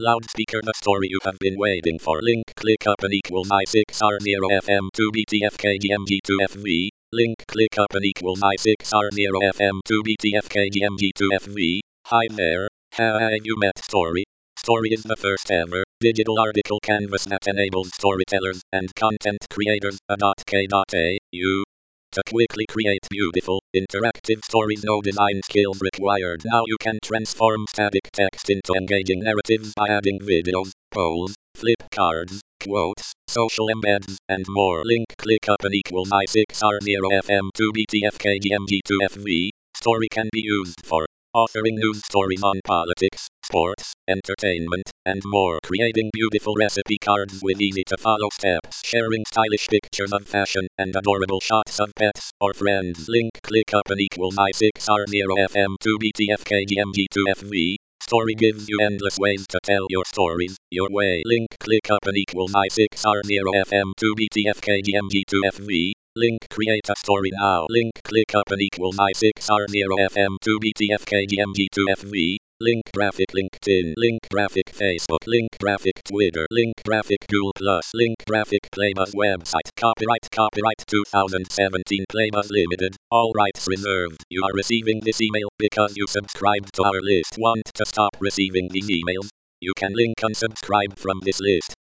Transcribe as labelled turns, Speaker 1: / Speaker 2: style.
Speaker 1: Loudspeaker the story you have been waiting for. Link click up and equal my6r0 fm 2 btfkgmg2fv. Link click up and equal my6r0 fm 2 btfkgmg2fv. Hi there, have you met Story? Story is the first ever digital article canvas that enables storytellers and content creators .k.au to quickly create beautiful, interactive stories. No design skills required. Now you can transform static text into engaging narratives by adding videos, polls, flip cards, quotes, social embeds, and more. Link click up and equal my6r0 fm 2 btfkgmg2fv. Story can be used for offering news stories on politics, sports, entertainment, and more. Creating beautiful recipe cards with easy-to-follow steps. Sharing stylish pictures of fashion and adorable shots of pets or friends. Link click up and equal my6r0 fm 2 btfkgmg2fv. Story gives you endless ways to tell your stories your way. Link click up and equal my6r0 fm 2 btfkgmg2fv. Link create a story now. Link click up and equal my6r0 fm 2 btfkgmg2fv. Link graphic LinkedIn. Link graphic Facebook. Link graphic Twitter. Link graphic Google+. Link graphic Playbuzz website. Copyright 2017 Playbuzz Limited. All rights reserved. You are receiving this email because you subscribed to our list. Want to stop receiving these emails? You can link unsubscribe from this list.